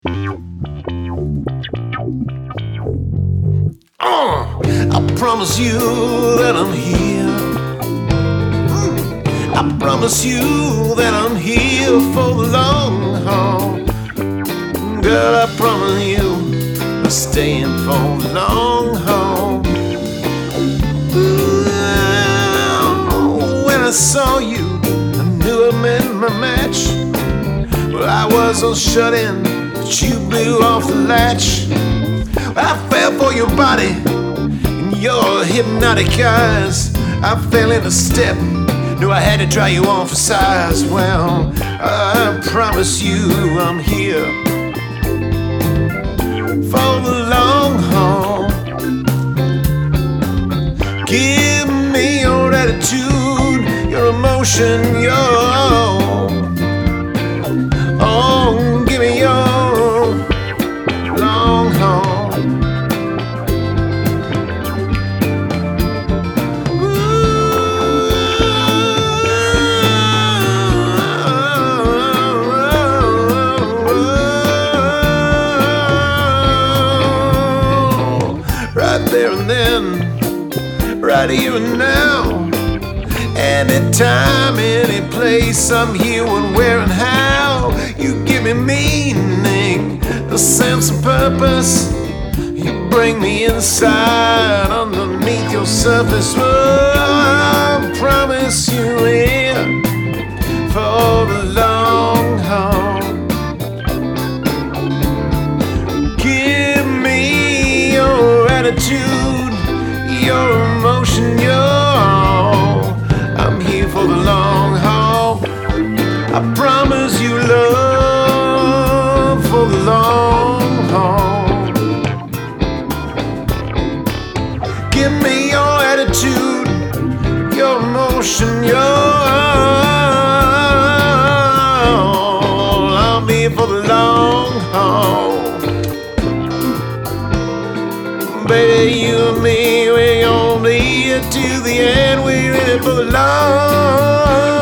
I promise you that I'm here. I promise you that I'm here for the long haul. Girl, I promise you I'm staying for the long haul. When I saw you, I knew I meant my match. But I was all shut in, but you blew off the latch. I fell for your body and your hypnotic eyes. I fell into step, knew I had to try you on for size. Well, I promise you I'm here for the long haul. Give me your attitude, your emotion, give me your long haul. Right there and then, right here and now. Anytime, any place, I'm here when, where, and how. You give me meaning, a sense of purpose. You bring me inside, underneath your surface. Oh, I promise you here for the long haul. Give me your attitude, your emotion, I'm here for the long haul. I promise you love for the long haul. Give me your attitude, your emotion, I'm here for the long haul. Baby, you and me, we're gonna be here till the end. We're in it for the long